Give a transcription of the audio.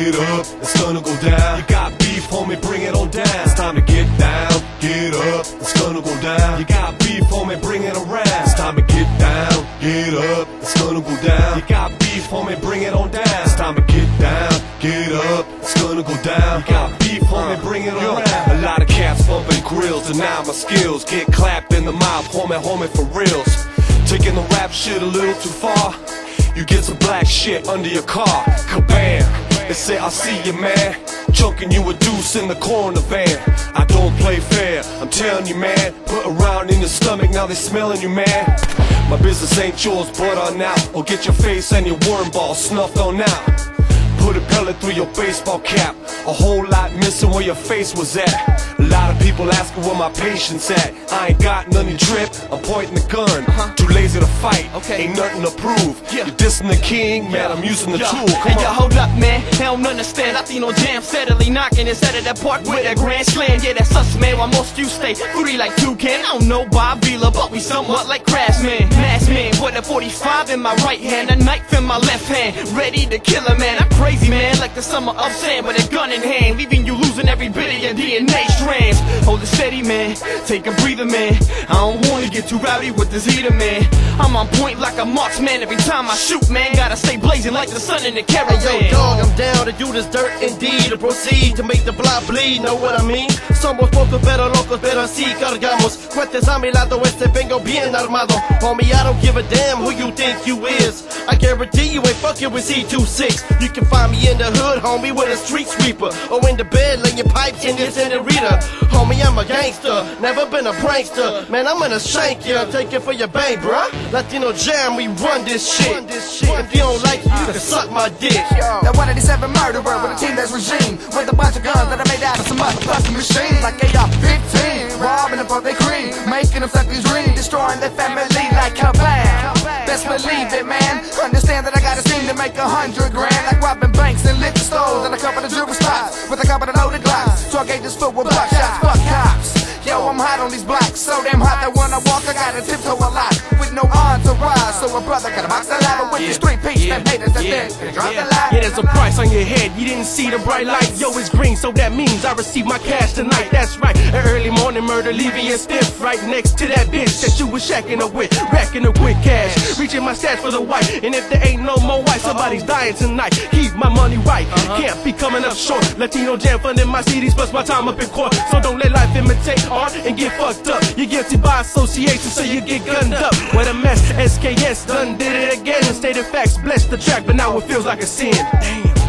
get up, it's gonna go down. You got beef, homie, bring it on down. It's time to get down, get up, it's gonna go down. You got beef, homie, bring it around. It's time to get down, get up, it's gonna go down. You got beef, homie, bring it on down. It's time to get down, get up, it's gonna go down. You got beef, homie, bring it around. A lot of cats bumping grills, deny my skills. Get clapped in the mouth, homie, for reals. Taking the rap shit a little too far. You get some black shit under your car. Kabam! They say I see you, man. Choking you a deuce in the corner van. I don't play fair, I'm telling you, man. Put a round in your stomach, now they smelling you, man. My business ain't yours, but on out. Or get your face and your worm ball snuffed on out. Put a pellet through your baseball cap. A whole lot missing where your face was at. A lot of people asking where my patience at. I ain't got none to drip, I'm pointing the gun. Too lazy to fight, ain't nothing to prove. You're dissing the king, man, I'm using the tool. Come on. Hold up, man, I don't understand. Latino Jam steadily knocking his head at that park with a grand slam. Yeah, that's us, man, while most you stay booty like Toucan. I don't know Bob Vila, but we somewhat like Craftsman. Masked man, with a 45 in my right hand, a knife in my left hand, ready to kill a man. I'm crazy, man, like the summer of sand, with a gun in hand, leaving you losing every bit of your DNA strands. Hold it steady, man, take a breather, man. I don't wanna get too rowdy with this heater, man. I'm on point like a marksman every time I shoot, man. Gotta stay blazing like the sun in the caravan. Hey, yo, dog, I'm down to do this dirt indeed, to proceed to make the blood bleed, know what I mean? Somos pocos pero locos, pero así cargamos. Cuentes a mi lado, vengo bien armado. Homie, I don't give a damn who you think you is. I guarantee you ain't fucking with C26. You can find me in the hood, homie, with a street sweeper, or in the bed laying your pipes in your senorita. Homie, I'm a gangster, never been a prankster. Man, I'm gonna shank ya, take it for your bang, bruh. Latino Jam, we run this shit. If you don't like it, you can suck my dick. That 187 murderer with a team that's regime, with a bunch of guns that are made out of some motherfucking machines, like AR-15, robbing them for their cream, making them suck these dreams, destroying their family like kabam. Best believe it, man. Understand that I got a scheme to make 100 grand, like robbing banks and liquor stores and a couple of jewelry spots, with a couple of loaded glocks. So I gave this foot with buckshots, fuck cops. Yo, I'm hot on these blocks, so damn hot that when I walk I gotta tiptoe a lot, with no entourage. So a brother got a box of lava with these 3 piece, them haters that dead, drop the light. Yeah, there's a price on your head, you didn't see the bright light. Yo, it's green, so that means I receive my cash tonight. That's right, an early morning murder, leaving you stiff right next to that bitch that you was shacking up with, racking up with cash, reaching my stash for the white. And if there ain't no more white, somebody's dying tonight. Keep my money right, can't be coming up short. Latino Jam funding my CDs plus my time up in court. So don't let life imitate art and get fucked up. You're guilty by association, so you get gunned up. What a mess, SKS done did it again. Stated facts blessed the track, but now it feels like a sin. Damn.